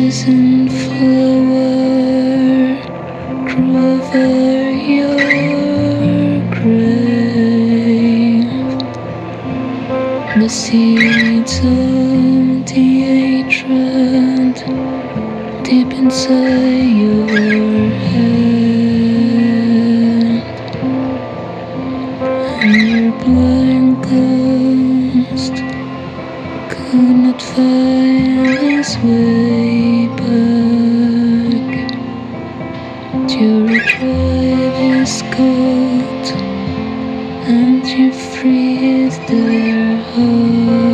poison flower grew over your grave. The seeds of the hatred deep inside your head, and your blind ghost could not find his way back to retrieve his coat and to free their heart.